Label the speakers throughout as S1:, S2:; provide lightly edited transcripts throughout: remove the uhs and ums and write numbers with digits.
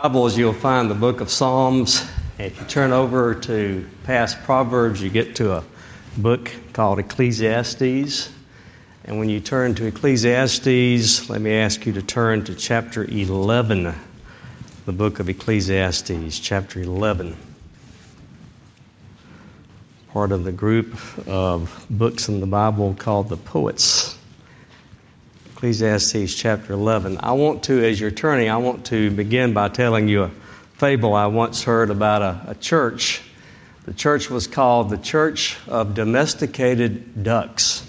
S1: Bibles, you'll find the book of Psalms. If you turn over to past Proverbs, you get to a book called Ecclesiastes. And when you turn to Ecclesiastes, let me ask you to turn to chapter 11, the book of Ecclesiastes, chapter 11. Part of the group of books in the Bible called the Poets. Ecclesiastes chapter 11. As you're turning, I want to begin by telling you a fable I once heard about a church. The church was called the Church of Domesticated Ducks.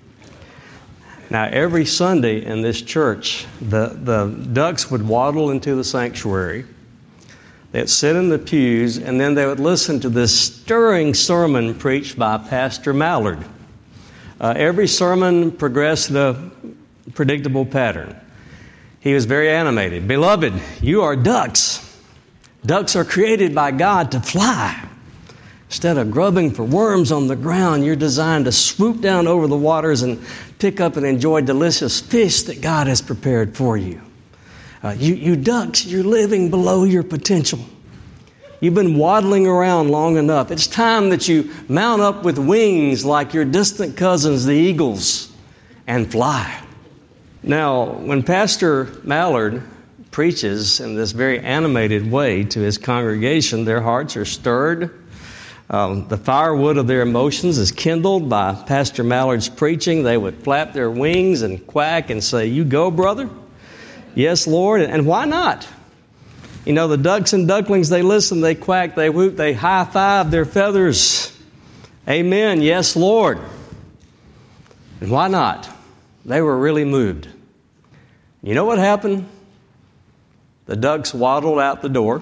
S1: Now, every Sunday in this church, the ducks would waddle into the sanctuary. They'd sit in the pews, and then they would listen to this stirring sermon preached by Pastor Mallard. Every sermon progressed in a predictable pattern. He was very animated. Beloved, you are ducks. Ducks are created by God to fly. Instead of grubbing for worms on the ground, you're designed to swoop down over the waters and pick up and enjoy delicious fish that God has prepared for you. You ducks, you're living below your potential. You've been waddling around long enough. It's time that you mount up with wings like your distant cousins, the eagles, and fly. Now, when Pastor Mallard preaches in this very animated way to his congregation, their hearts are stirred. The firewood of their emotions is kindled by Pastor Mallard's preaching. They would flap their wings and quack and say, "You go, brother." "Yes, Lord." And why not? You know, the ducks and ducklings, they listen, they quack, they whoop, they high-five their feathers. Amen. Yes, Lord. And why not? They were really moved. You know what happened? The ducks waddled out the door,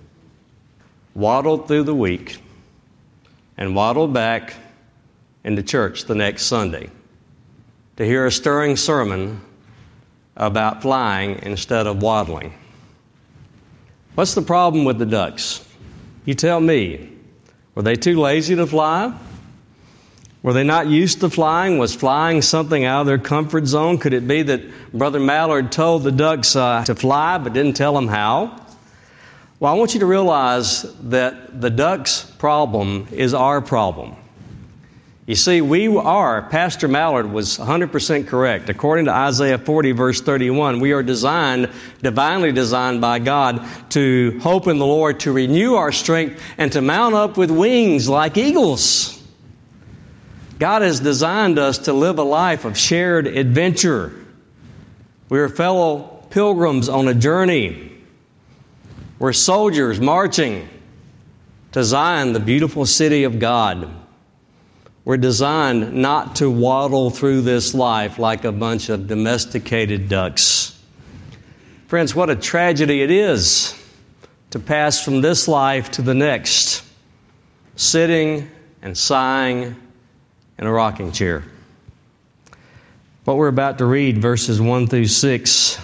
S1: waddled through the week, and waddled back into church the next Sunday to hear a stirring sermon about flying instead of waddling. What's the problem with the ducks? You tell me. Were they too lazy to fly? Were they not used to flying? Was flying something out of their comfort zone? Could it be that Brother Mallard told the ducks to fly but didn't tell them how? Well, I want you to realize that the ducks' problem is our problem. You see, Pastor Mallard was 100% correct. According to Isaiah 40, verse 31, we are divinely designed by God to hope in the Lord, to renew our strength, and to mount up with wings like eagles. God has designed us to live a life of shared adventure. We are fellow pilgrims on a journey. We're soldiers marching to Zion, the beautiful city of God. We're designed not to waddle through this life like a bunch of domesticated ducks. Friends, what a tragedy it is to pass from this life to the next, sitting and sighing in a rocking chair. What we're about to read, verses 1 through 6,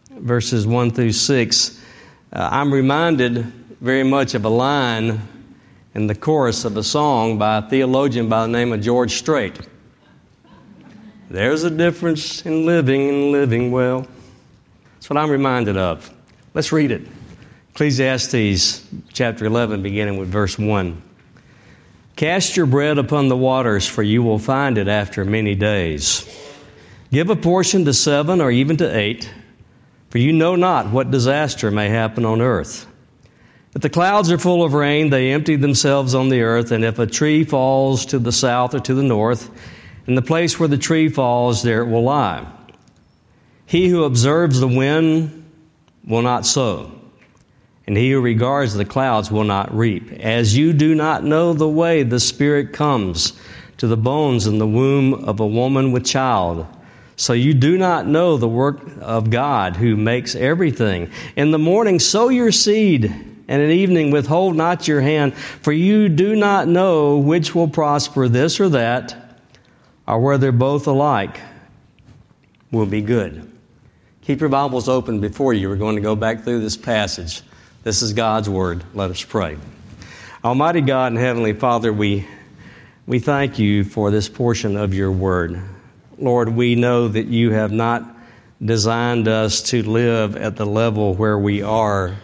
S1: I'm reminded very much of a line in the chorus of a song by a theologian by the name of George Strait. There's a difference in living and living well. That's what I'm reminded of. Let's read it. Ecclesiastes chapter 11, beginning with verse 1. Cast your bread upon the waters, for you will find it after many days. Give a portion to 7 or even to 8, for you know not what disaster may happen on earth. If the clouds are full of rain, they empty themselves on the earth, and if a tree falls to the south or to the north, in the place where the tree falls, there it will lie. He who observes the wind will not sow, and he who regards the clouds will not reap. As you do not know the way the Spirit comes to the bones in the womb of a woman with child, so you do not know the work of God who makes everything. In the morning sow your seed, and at evening withhold not your hand, for you do not know which will prosper, this or that, or whether both alike will be good. Keep your Bibles open before you. We're going to go back through this passage. This is God's Word. Let us pray. Almighty God and Heavenly Father, we thank you for this portion of your Word. Lord, we know that you have not designed us to live at the level where we are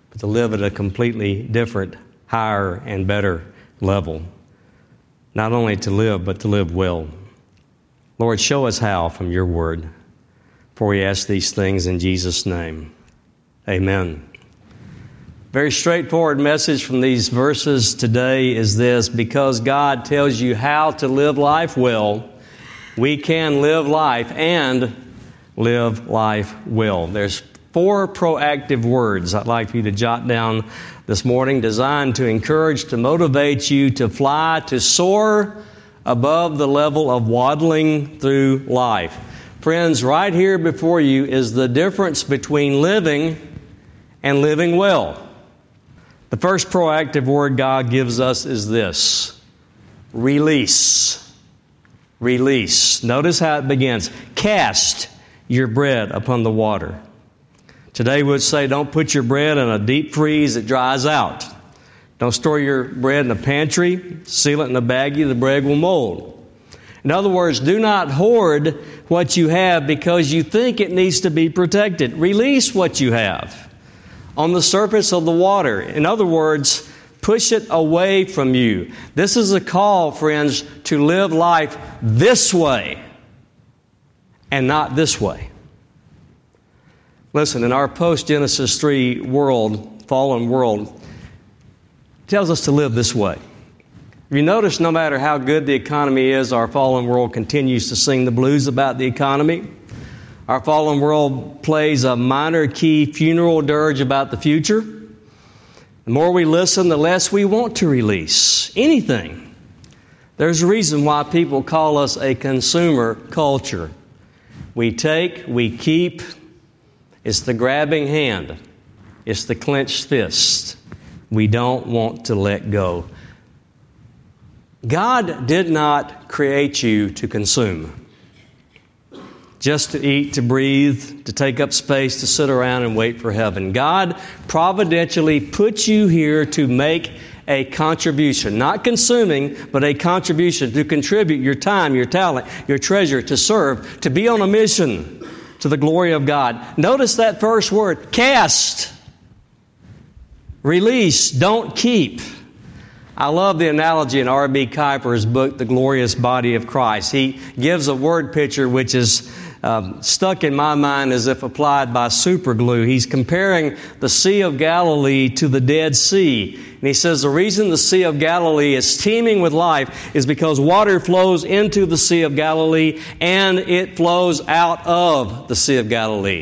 S1: but to live at a completely different, higher, and better level. Not only to live, but to live well. Lord, show us how from your word. For we ask these things in Jesus' name. Amen. Very straightforward message from these verses today is this: because God tells you how to live life well, we can live life and live life well. There's 4 proactive words I'd like for you to jot down this morning, designed to encourage, to motivate you to fly, to soar above the level of waddling through life. Friends, right here before you is the difference between living and living well. The first proactive word God gives us is this: release. Release. Notice how it begins. Cast your bread upon the water. Today we would say, don't put your bread in a deep freeze that dries out. Don't store your bread in a pantry. Seal it in a baggie, the bread will mold. In other words, do not hoard what you have because you think it needs to be protected. Release what you have on the surface of the water. In other words, push it away from you. This is a call, friends, to live life this way and not this way. Listen, in our post-Genesis 3 world, fallen world, it tells us to live this way. If you notice, no matter how good the economy is, our fallen world continues to sing the blues about the economy. Our fallen world plays a minor key funeral dirge about the future. The more we listen, the less we want to release anything. There's a reason why people call us a consumer culture. We take, we keep. It's the grabbing hand. It's the clenched fist. We don't want to let go. God did not create you to consume. Just to eat, to breathe, to take up space, to sit around and wait for heaven. God providentially put you here to make a contribution. Not consuming, but a contribution. To contribute your time, your talent, your treasure, to serve, to be on a mission to the glory of God. Notice that first word, cast. Release, don't keep. I love the analogy in R.B. Kuiper's book, The Glorious Body of Christ. He gives a word picture which is stuck in my mind as if applied by super glue. He's comparing the Sea of Galilee to the Dead Sea. And he says the reason the Sea of Galilee is teeming with life is because water flows into the Sea of Galilee and it flows out of the Sea of Galilee.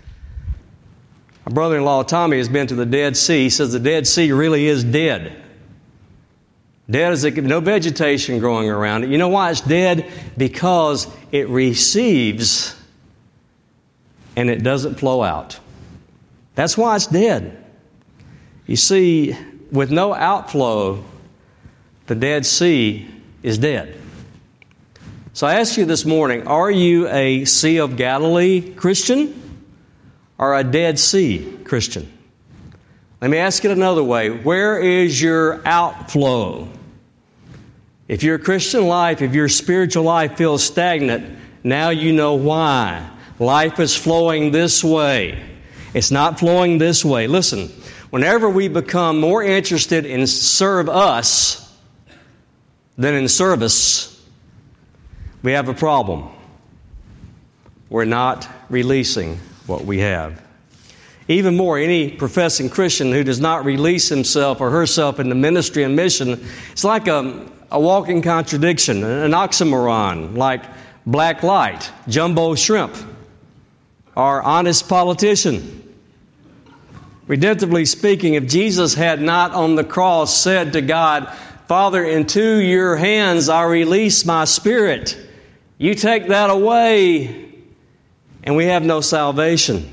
S1: My brother-in-law Tommy has been to the Dead Sea. He says the Dead Sea really is dead. Dead as no vegetation growing around it. You know why it's dead? Because it receives and it doesn't flow out. That's why it's dead. You see, with no outflow, the Dead Sea is dead. So I ask you this morning, are you a Sea of Galilee Christian or a Dead Sea Christian? Let me ask it another way. Where is your outflow? If your Christian life, if your spiritual life feels stagnant, now you know why. Life is flowing this way. It's not flowing this way. Listen, whenever we become more interested in serve us than in service, we have a problem. We're not releasing what we have. Even more, any professing Christian who does not release himself or herself in the ministry and mission, it's like a walking contradiction, an oxymoron, like black light, jumbo shrimp, or honest politician. Redemptively speaking, if Jesus had not on the cross said to God, Father, into your hands I release my spirit, you take that away, and we have no salvation.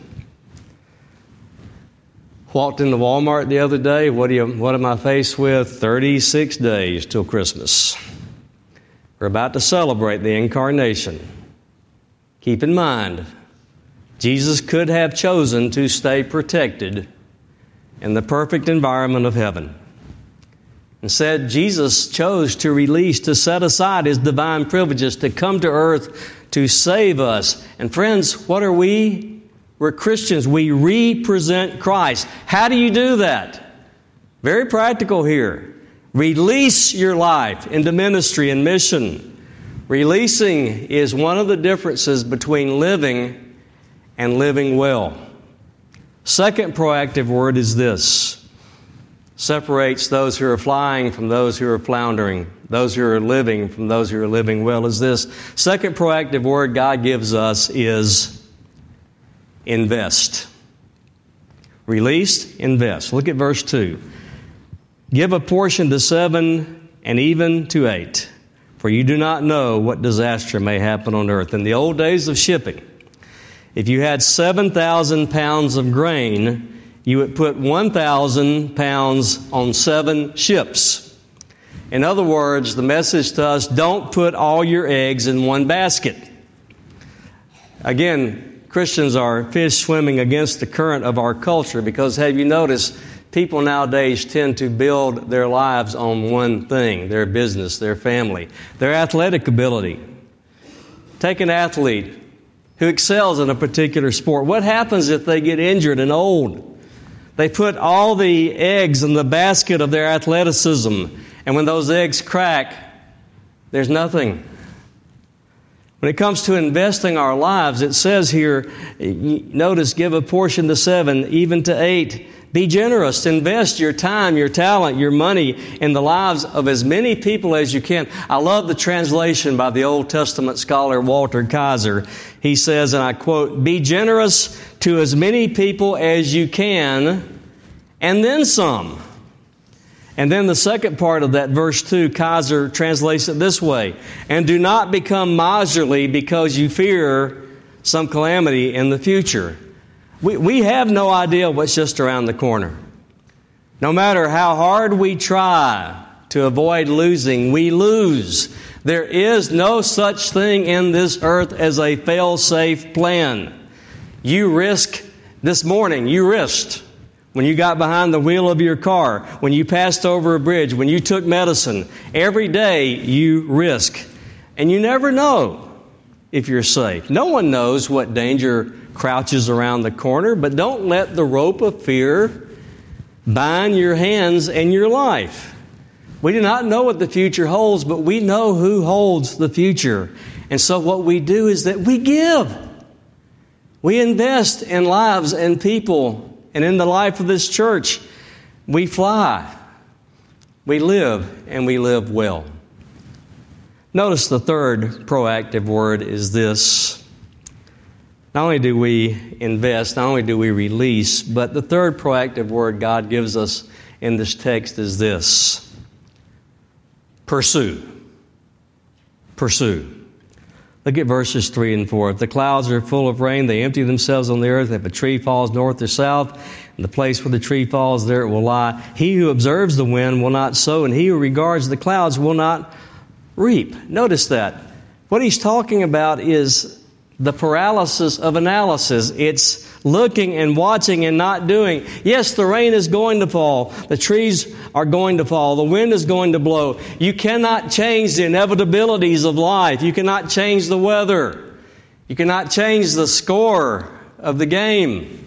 S1: Walked into Walmart the other day. What am I faced with? 36 days till Christmas. We're about to celebrate the Incarnation. Keep in mind, Jesus could have chosen to stay protected in the perfect environment of heaven. Instead, Jesus chose to release, to set aside His divine privileges, to come to earth to save us. And friends, what are we? We're Christians. We represent Christ. How do you do that? Very practical here. Release your life into ministry and mission. Releasing is one of the differences between living and living well. Second proactive word is this. Separates those who are flying from those who are floundering. Those who are living from those who are living well is this. Second proactive word God gives us is invest. Released, invest. Look at verse 2. Give a portion to 7 and even to 8, for you do not know what disaster may happen on earth. In the old days of shipping, if you had 7,000 pounds of grain, you would put 1,000 pounds on 7 ships. In other words, the message to us, don't put all your eggs in one basket. Again, Christians are fish swimming against the current of our culture because, have you noticed, people nowadays tend to build their lives on one thing, their business, their family, their athletic ability. Take an athlete who excels in a particular sport. What happens if they get injured and old? They put all the eggs in the basket of their athleticism, and when those eggs crack, there's nothing. When it comes to investing our lives, it says here, notice, give a portion to 7, even to 8. Be generous. Invest your time, your talent, your money in the lives of as many people as you can. I love the translation by the Old Testament scholar Walter Kaiser. He says, and I quote, be generous to as many people as you can, and then some. And then the second part of that verse 2, Kaiser translates it this way, and do not become miserly because you fear some calamity in the future. We have no idea what's just around the corner. No matter how hard we try to avoid losing, we lose. There is no such thing in this earth as a fail-safe plan. You risk this morning, you risked when you got behind the wheel of your car, when you passed over a bridge, when you took medicine. Every day you risk. And you never know if you're safe. No one knows what danger crouches around the corner, but don't let the rope of fear bind your hands and your life. We do not know what the future holds, but we know who holds the future. And so what we do is that we give. We invest in lives and people. And in the life of this church, we fly, we live, and we live well. Notice the third proactive word is this. Not only do we invest, not only do we release, but the third proactive word God gives us in this text is this. Pursue. Pursue. Look at verses 3 and 4. If the clouds are full of rain, they empty themselves on the earth. If a tree falls north or south, in the place where the tree falls, there it will lie. He who observes the wind will not sow, and he who regards the clouds will not reap. Notice that. What he's talking about is the paralysis of analysis. It's looking and watching and not doing. Yes, the rain is going to fall. The trees are going to fall. The wind is going to blow. You cannot change the inevitabilities of life. You cannot change the weather. You cannot change the score of the game.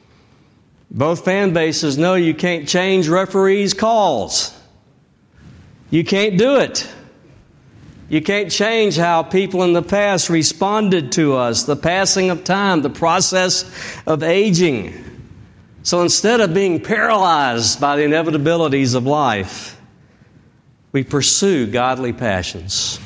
S1: Both fan bases know you can't change referees' calls. You can't do it. You can't change how people in the past responded to us, the passing of time, the process of aging. So instead of being paralyzed by the inevitabilities of life, we pursue godly passions.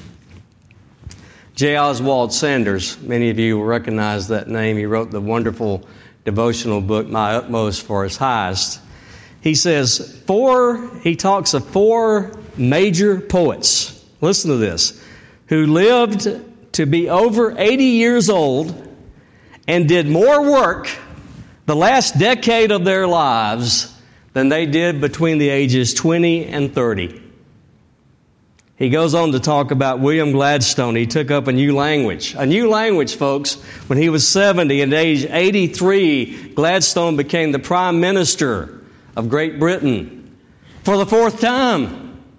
S1: J. Oswald Sanders, many of you will recognize that name. He wrote the wonderful devotional book, My Utmost for His Highest. He says, he talks of 4 major poets. Listen to this, who lived to be over 80 years old and did more work the last decade of their lives than they did between the ages 20 and 30. He goes on to talk about William Gladstone. He took up a new language. A new language, folks. When he was 70 and age 83, Gladstone became the Prime Minister of Great Britain for the 4th time.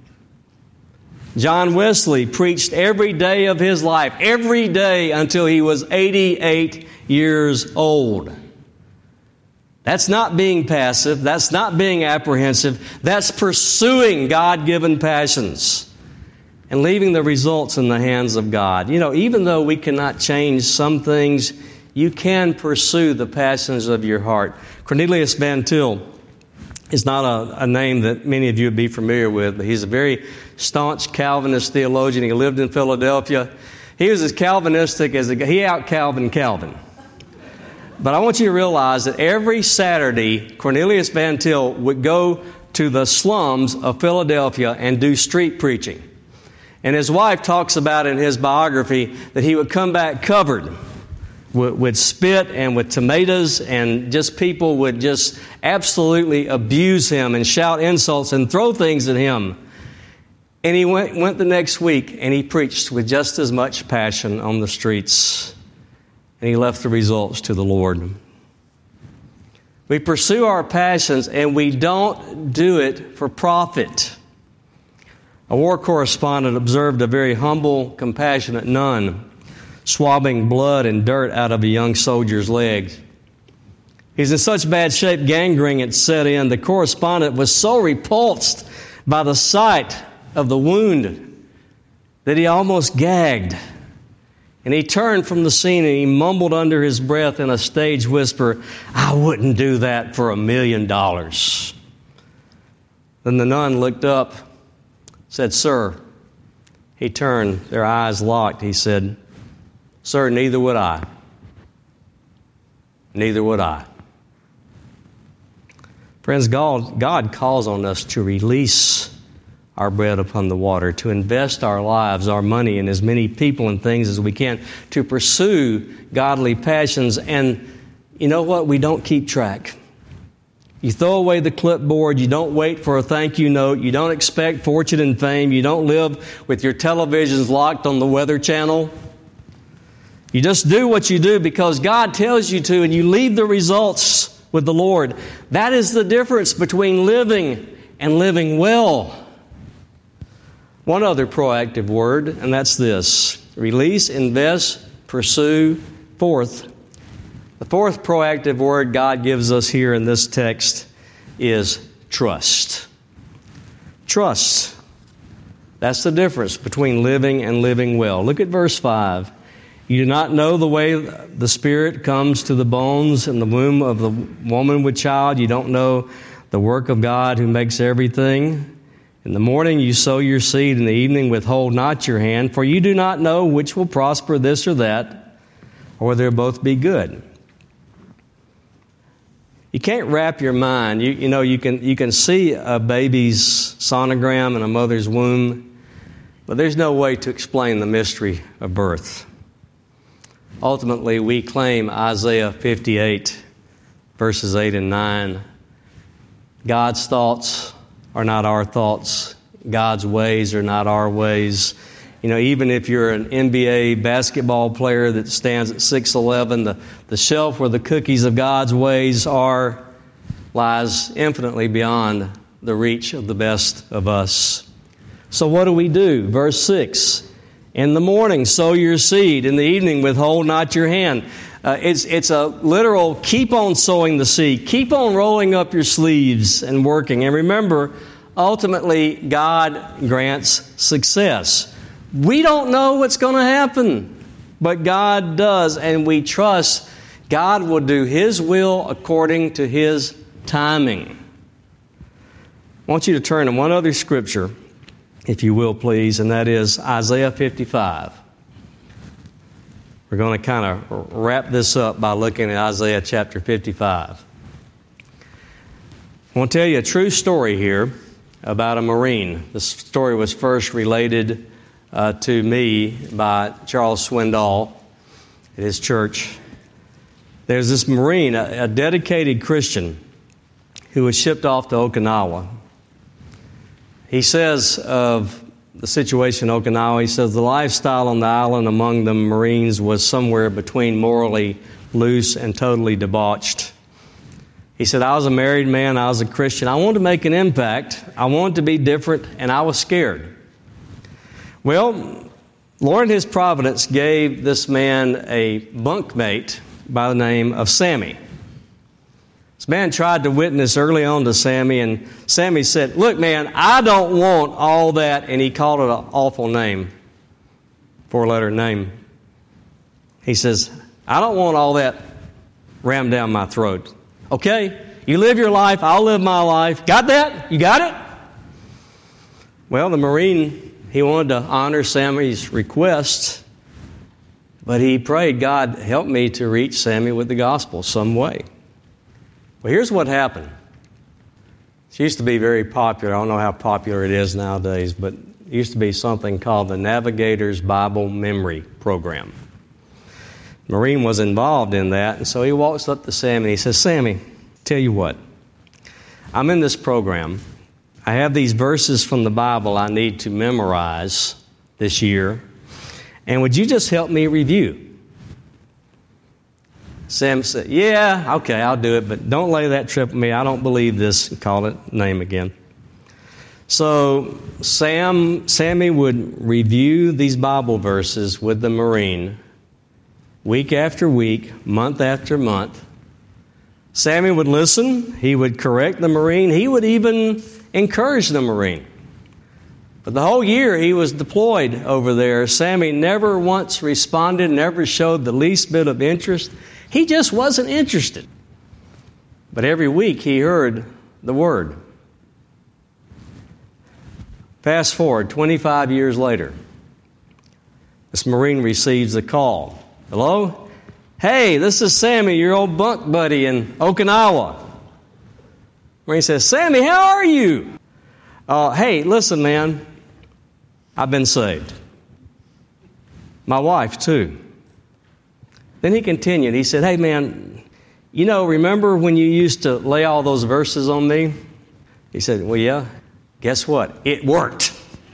S1: John Wesley preached every day of his life, every day until he was 88 years old. That's not being passive. That's not being apprehensive. That's pursuing God-given passions and leaving the results in the hands of God. You know, even though we cannot change some things, you can pursue the passions of your heart. Cornelius Van Til is not a name that many of you would be familiar with, but he's a very staunch Calvinist theologian. He lived in Philadelphia. He was as Calvinistic as he out-Calvined Calvin. But I want you to realize that every Saturday, Cornelius Van Til would go to the slums of Philadelphia and do street preaching. And his wife talks about in his biography that he would come back covered with spit and with tomatoes, and just people would just absolutely abuse him and shout insults and throw things at him. And he went the next week and he preached with just as much passion on the streets. And he left the results to the Lord. We pursue our passions and we don't do it for profit. A war correspondent observed a very humble, compassionate nun swabbing blood and dirt out of a young soldier's legs. He's in such bad shape, gangrene had set in. The correspondent was so repulsed by the sight of the wound that he almost gagged. And he turned from the scene and he mumbled under his breath in a stage whisper, "I wouldn't do that for $1 million." Then the nun looked up, said, "Sir." He turned, their eyes locked. He said, "Sir, neither would I. Neither would I." Friends, God calls on us to release our bread upon the water, to invest our lives, our money in as many people and things as we can, to pursue godly passions. And you know what? We don't keep track. You throw away the clipboard. You don't wait for a thank you note. You don't expect fortune and fame. You don't live with your televisions locked on the Weather Channel. You just do what you do because God tells you to, and you leave the results with the Lord. That is the difference between living and living well. One other proactive word, and that's this: release, invest, pursue. Fourth, the fourth proactive word God gives us here in this text is trust. Trust. That's the difference between living and living well. Look at verse 5. You do not know the way the Spirit comes to the bones in the womb of the woman with child. You don't know the work of God who makes everything. In the morning you sow your seed, in the evening withhold not your hand, for you do not know which will prosper, this or that, or whether they'll both be good. You can't wrap your mind. You can see a baby's sonogram in a mother's womb, but there's no way to explain the mystery of birth. Ultimately, we claim Isaiah 58, verses 8 and 9. God's thoughts are not our thoughts. God's ways are not our ways. You know, even if you're an NBA basketball player that stands at 6'11", the shelf where the cookies of God's ways are lies infinitely beyond the reach of the best of us. So what do? Verse 6, in the morning sow your seed, in the evening withhold not your hand. It's a literal keep on sowing the seed. Keep on rolling up your sleeves and working. And remember, ultimately, God grants success. We don't know what's going to happen, but God does. And we trust God will do His will according to His timing. I want you to turn to one other scripture, if you will, please, and that is Isaiah 55. We're going to kind of wrap this up by looking at Isaiah chapter 55. I want to tell you a true story here about a Marine. This story was first related to me by Charles Swindoll at his church. There's this Marine, a dedicated Christian, who was shipped off to Okinawa. He says of the situation in Okinawa, he says the lifestyle on the island among the Marines was somewhere between morally loose and totally debauched. He said, I was a married man, I was a Christian. I wanted to make an impact. I wanted to be different, and I was scared. Well, Lord in His providence gave this man a bunkmate by the name of Sammy. This man tried to witness early on to Sammy, and Sammy said, "Look, man, I don't want all that," and he called it an awful name, 4-letter name. He says, "I don't want all that rammed down my throat. Okay, you live your life, I'll live my life. Got that? You got it?" Well, the Marine, he wanted to honor Sammy's request, but he prayed, "God, help me to reach Sammy with the gospel some way." Well, here's what happened. It used to be very popular. I don't know how popular it is nowadays, but it used to be something called the Navigator's Bible Memory Program. The Marine was involved in that, and so he walks up to Sammy and he says, "Sammy, tell you what, I'm in this program. I have these verses from the Bible I need to memorize this year, and would you just help me review?" Sam said, "Yeah, okay, I'll do it, but don't lay that trip on me. I don't believe this." Call it name again. So Sammy would review these Bible verses with the Marine week after week, month after month. Sammy would listen. He would correct the Marine. He would even encourage the Marine. But the whole year he was deployed over there, Sammy never once responded, never showed the least bit of interest. He just wasn't interested. But every week he heard the word. Fast forward 25 years later, this Marine receives a call. "Hello? Hey, this is Sammy, your old bunk buddy in Okinawa." Marine says, "Sammy, how are you?" "Hey, listen, man, I've been saved. My wife, too." Then he continued. He said, "Hey, man, remember when you used to lay all those verses on me?" He said, "Well, yeah. Guess what? It worked."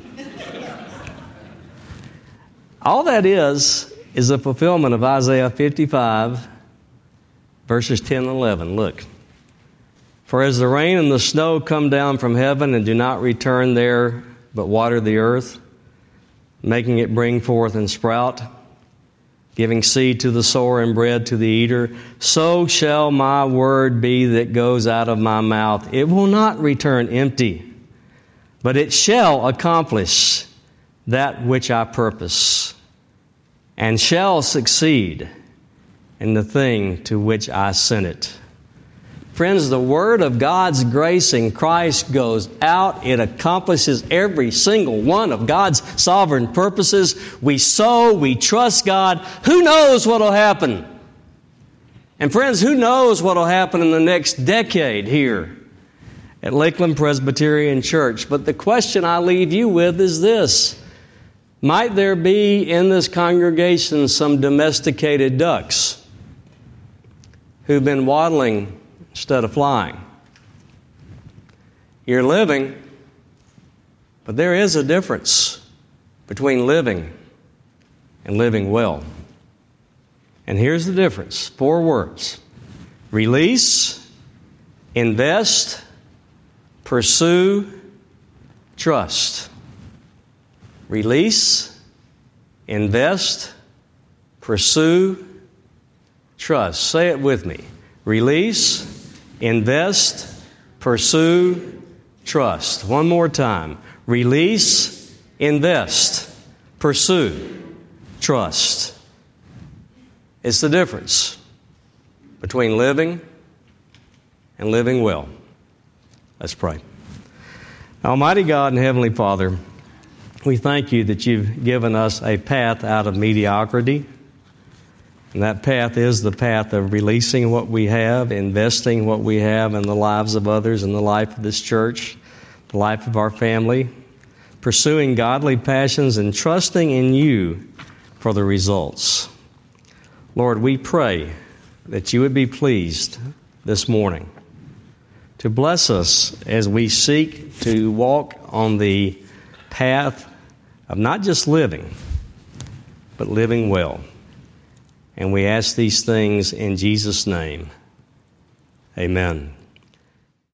S1: All that is a fulfillment of Isaiah 55, verses 10 and 11. Look. "For as the rain and the snow come down from heaven and do not return there, but water the earth, making it bring forth and sprout, giving seed to the sower and bread to the eater, so shall my word be that goes out of my mouth. It will not return empty, but it shall accomplish that which I purpose, and shall succeed in the thing to which I sent it." Friends, the word of God's grace in Christ goes out. It accomplishes every single one of God's sovereign purposes. We sow, we trust God. Who knows what will happen? And friends, who knows what will happen in the next decade here at Lakeland Presbyterian Church? But the question I leave you with is this: might there be in this congregation some domesticated ducks who've been waddling instead of flying? You're living, but there is a difference between living and living well. And here's the difference. 4 words: release, invest, pursue, trust. Release, invest, pursue, trust. Say it with me. Release, invest, pursue, trust. One more time. Release, invest, pursue, trust. It's the difference between living and living well. Let's pray. Almighty God and Heavenly Father, we thank you that you've given us a path out of mediocrity. And that path is the path of releasing what we have, investing what we have in the lives of others, in the life of this church, the life of our family, pursuing godly passions and trusting in you for the results. Lord, we pray that you would be pleased this morning to bless us as we seek to walk on the path of not just living, but living well. And we ask these things in Jesus' name. Amen.